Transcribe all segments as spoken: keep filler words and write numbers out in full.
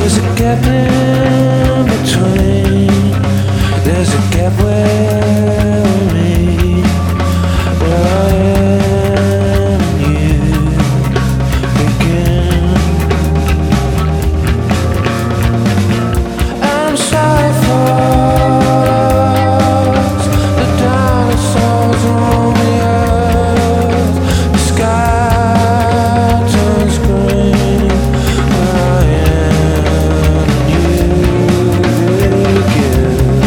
There's a gap in between. There's a gap where we meet. Where I am and you begin. I'm sorry for us. The dinosaurs roam the earth. The sky turns green. Where I am and you begin.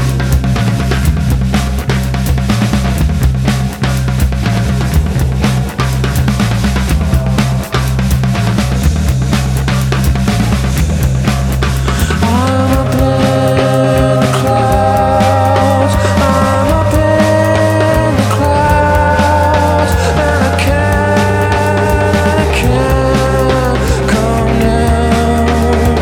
I'm up in the clouds. I'm up in the clouds, and I can't, I can't come down.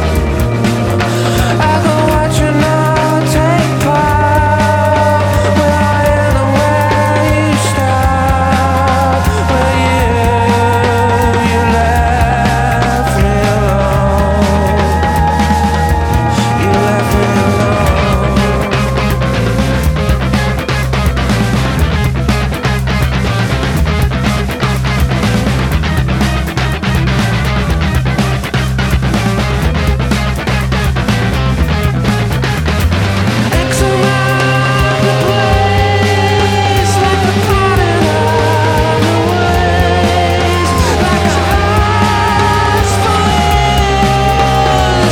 I can watch you now take part. Where I am and where you start. Where you, you left me alone. You left me alone. X amount of place, like the parting of the waves, like a ice fall in the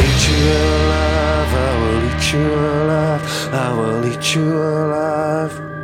I will eat you alive. I will eat you alive.